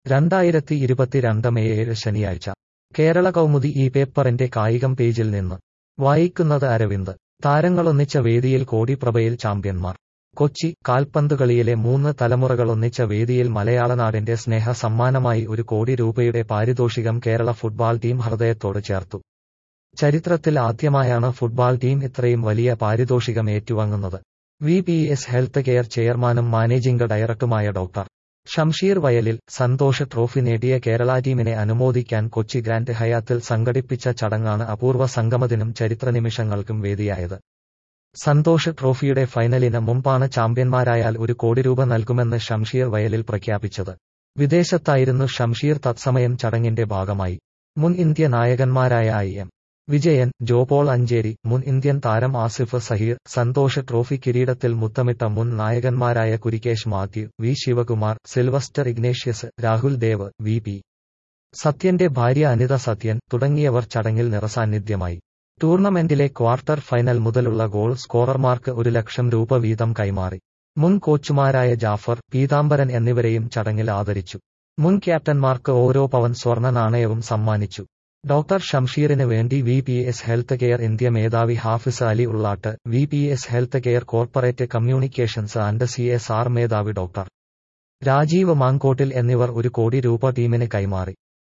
2022 May 7 ശനിയാഴ്ച കേരള കൗമുദി ഈ പേപ്പറിന്റെ കായികം പേജിൽ നിന്ന് വായിക്കുന്നത് അരവിന്ദ്. താരങ്ങളൊന്നിച്ച വേദിയിൽ കോടിപ്രഭയിൽ ചാമ്പ്യന്മാർ. കൊച്ചി. കാൽപന്തുകളിയിലെ 3 തലമുറകളൊന്നിച്ച വേദിയിൽ മലയാളനാടിന്റെ സ്നേഹ സമ്മാനമായി 1 കോടി രൂപയുടെ പാരിതോഷികം കേരള ഫുട്ബാൾ ടീം ഹൃദയത്തോട് ചേർത്തു. ചരിത്രത്തിൽ ആദ്യമായാണ് ഫുട്ബാൾ ടീം ഇത്രയും വലിയ പാരിതോഷികം ഏറ്റുവാങ്ങുന്നത്. VPS ഹെൽത്ത് കെയർ ചെയർമാനും മാനേജിംഗ് ഡയറക്ടറുമായ ഡോക്ടർ ഷംഷീർ വയലിൽ സന്തോഷ് ട്രോഫി നേടിയ കേരള ടീമിനെ അനുമോദിക്കാൻ കൊച്ചി ഗ്രാൻഡ് ഹയാത്തിൽ സംഘടിപ്പിച്ച ചടങ്ങാണ് അപൂർവ സംഗമത്തിനും ചരിത്രനിമിഷങ്ങൾക്കും വേദിയായത്. സന്തോഷ് ട്രോഫിയുടെ ഫൈനലിന് മുമ്പാണ് ചാമ്പ്യന്മാരായാൽ 1 കോടി രൂപ നൽകുമെന്ന് ഷംഷീർ വയലിൽ പ്രഖ്യാപിച്ചത്. വിദേശത്തായിരുന്നു ഷംഷീർ തത്സമയം ചടങ്ങിന്റെ ഭാഗമായി. മുൻ ഇന്ത്യ നായകന്മാരായ IM വിജയൻ, ജോപോൾ അഞ്ചേരി, മുൻ ഇന്ത്യൻ താരം ആസിഫ് സഹീർ, സന്തോഷ് ട്രോഫി കിരീടത്തിൽ മുത്തമിട്ട മുൻ നായകന്മാരായ കുരിക്കേഷ് മാത്യു, V ശിവകുമാർ, സിൽവസ്റ്റർ ഇഗ്നേഷ്യസ്, രാഹുൽ ദേവ്, VP സത്യന്റെ ഭാര്യ അനിത സത്യൻ തുടങ്ങിയവർ ചടങ്ങിൽ നിറസാന്നിധ്യമായി. ടൂർണമെന്റിലെ ക്വാർട്ടർ ഫൈനൽ മുതലുള്ള ഗോൾ സ്കോറർമാർക്ക് 1 ലക്ഷം രൂപ വീതം കൈമാറി. മുൻ കോച്ചുമാരായ ജാഫർ, പീതാംബരൻ എന്നിവരെയും ചടങ്ങിൽ ആദരിച്ചു. മുൻ ക്യാപ്റ്റന്മാർക്ക് ഓരോ പവൻ സ്വർണ്ണ നാണയവും സമ്മാനിച്ചു. ഡോക്ടർ ഷംഷീറിന് വേണ്ടി VPS ഹെൽത്ത് കെയർ ഇന്ത്യ മേധാവി Hafiz Ali Ullat, VPS health care corporate communications and CSR മേധാവി ഡോക്ടർ രാജീവ് മാങ്കോട്ടിൽ എന്നിവർ 1 കോടി രൂപ ടീമിന് കൈമാറി.